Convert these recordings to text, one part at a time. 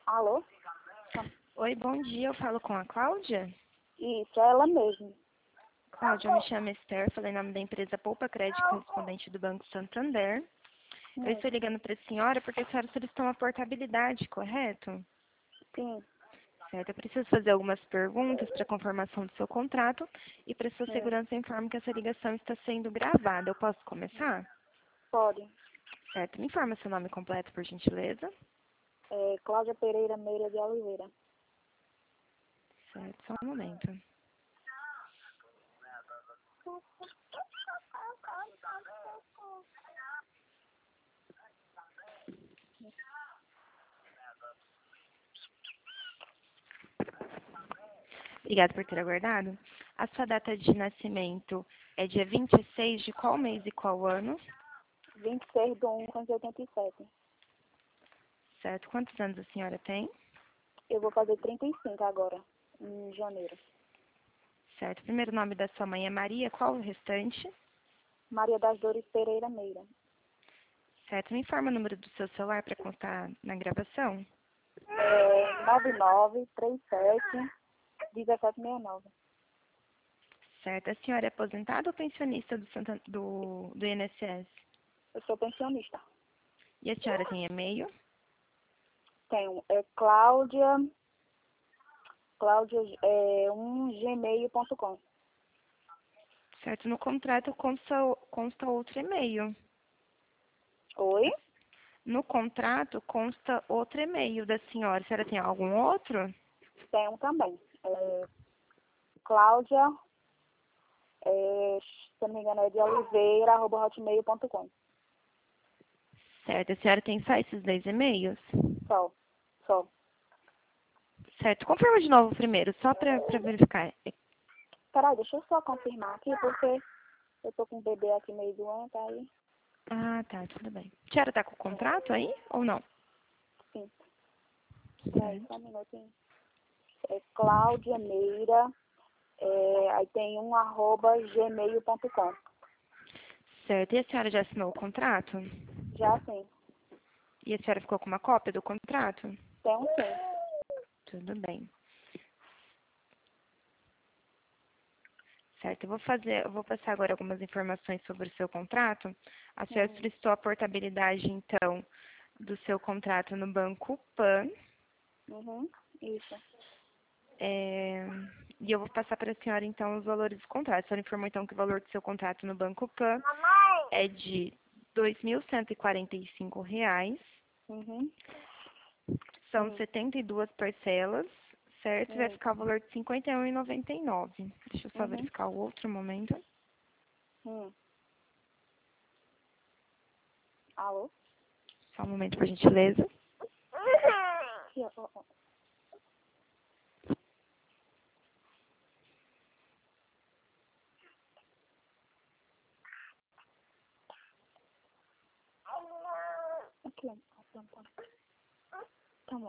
Alô? Oi, bom dia. Eu falo com a Cláudia. Isso, é ela mesmo. Cláudia, eu me chamo Esther, falei em nome da empresa Poupa Crédito, correspondente do Banco Santander. Eu estou ligando para a senhora porque a senhora solicitou uma portabilidade, correto? Sim, Certo, eu preciso fazer algumas perguntas para confirmação do seu contrato e para sua sim. segurança eu informo que essa ligação está sendo gravada. Eu posso começar? Pode. Certo, me informa seu nome completo, por gentileza. É Cláudia Pereira Meira de Oliveira. Certo, só um momento. Obrigada por ter aguardado. A sua data de nascimento é dia 26 de qual mês e qual ano? 26 de 1987. Certo. Quantos anos a senhora tem? Eu vou fazer 35 agora, em janeiro. Certo. O primeiro nome da sua mãe é Maria. Qual o restante? Maria das Dores Pereira Meira. Certo. Me informa o número do seu celular para constar na gravação. É 9937-1769. Certo. A senhora é aposentada ou pensionista do INSS? Eu sou pensionista. E a senhora tem e-mail? Tenho, Cláudia, gmail.com. Certo. No contrato consta outro e-mail. Oi? No contrato consta outro e-mail da senhora. A senhora tem algum outro? Tenho também. Cláudia, se não me engano, é de Oliveira, @hotmail.com. Certo. A senhora tem só esses dois e-mails? Só, só. Certo. Confirma de novo primeiro, só para verificar. Peraí, deixa eu só confirmar aqui, porque eu tô com o bebê aqui meio doente, aí, Ah, tá, tudo bem. A senhora tá com o contrato aí ou não? sim. Peraí, Certo. só um minutinho. É Cláudia Meira, aí tem @gmail.com. Certo. E a senhora já assinou o contrato? Já sim, E a senhora ficou com uma cópia do contrato? tenho sim. Tudo bem. Certo, eu vou passar agora algumas informações sobre o seu contrato. A senhora solicitou a portabilidade, então, do seu contrato no Banco Pan. Uhum, isso. É, E eu vou passar para a senhora, então, os valores do contrato. A senhora informou, então, que o valor do seu contrato no Banco Pan é de R$ 2.145. Uhum, São 72 parcelas, certo? E vai isso. ficar o valor de R$ 51,99. Deixa eu só Uhum, verificar o outro momento. hum. Alô? Só um momento, por gentileza. Aqui, ó. Aqui, ó. Tá bom.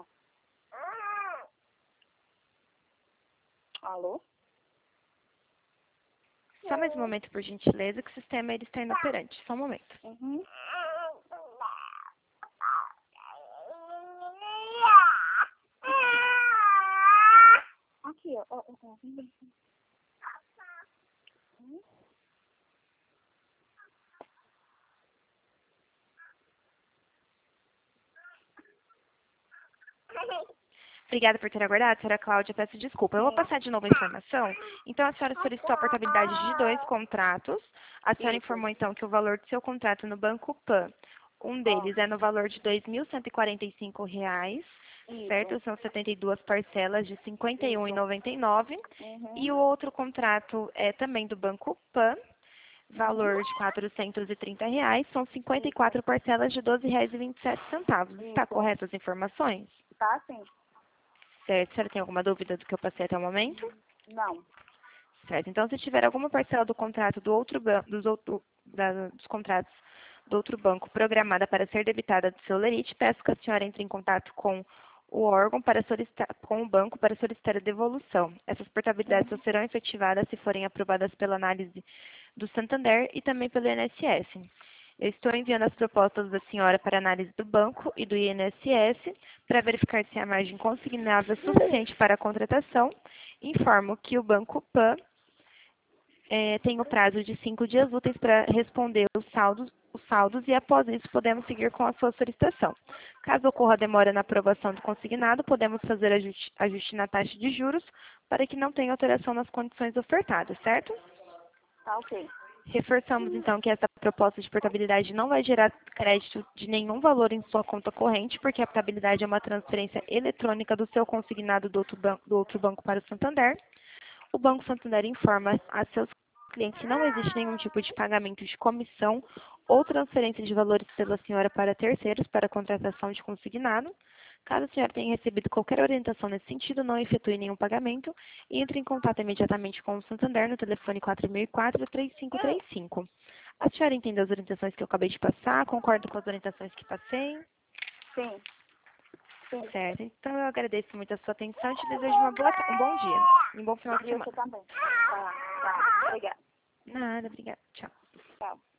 Alô? Só mais um momento, por gentileza, que o sistema ele está inoperante. Só um momento. Uhum. Aqui, ó. Obrigada por ter aguardado, senhora Cláudia. Peço desculpa. Eu vou passar de novo a informação. Então, a senhora solicitou a portabilidade de dois contratos. A senhora Isso. informou, então, que o valor do seu contrato no Banco Pan, um Ó, deles é no valor de R$ 2.145, isso. certo? São 72 parcelas de R$ Isso. 51,99. E Uhum. o outro contrato é também do Banco Pan, Uhum. valor de R$ 430, são Isso. 54 parcelas de R$ 12,27. Está Isso. correto as informações? Tá sim? Certo. A senhora tem alguma dúvida do que eu passei até o momento? Não. Certo. Então, se tiver alguma parcela do contrato do outro dos contratos do outro banco programada para ser debitada do seu lerite, peço que a senhora entre em contato com o órgão para solicitar, com o banco para solicitar a devolução. Essas portabilidades só Uhum. serão efetivadas se forem aprovadas pela análise do Santander e também pelo INSS. Eu estou enviando as propostas da senhora para análise do banco e do INSS para verificar se a margem consignável é suficiente para a contratação. Informo que o Banco Pan tem o prazo de 5 dias úteis para responder os saldos e após isso podemos seguir com a sua solicitação. Caso ocorra demora na aprovação do consignado, podemos fazer ajuste na taxa de juros para que não tenha alteração nas condições ofertadas, certo? Tá ok. Reforçamos, então, que essa proposta de portabilidade não vai gerar crédito de nenhum valor em sua conta corrente, porque a portabilidade é uma transferência eletrônica do seu consignado do outro banco para o Santander. O Banco Santander informa a seus clientes que não existe nenhum tipo de pagamento de comissão ou transferência de valores pela senhora para terceiros para contratação de consignado. Caso a senhora tenha recebido qualquer orientação nesse sentido, não efetue nenhum pagamento e entre em contato imediatamente com o Santander no telefone 4004-3535. A senhora entendeu as orientações que eu acabei de passar? Concorda com as orientações que passei? Sim. Sim. Certo. Então, eu agradeço muito a sua atenção e te desejo um bom dia e um bom final de E você semana. também. Tá. Obrigada. Nada, obrigada. Tchau. Tchau.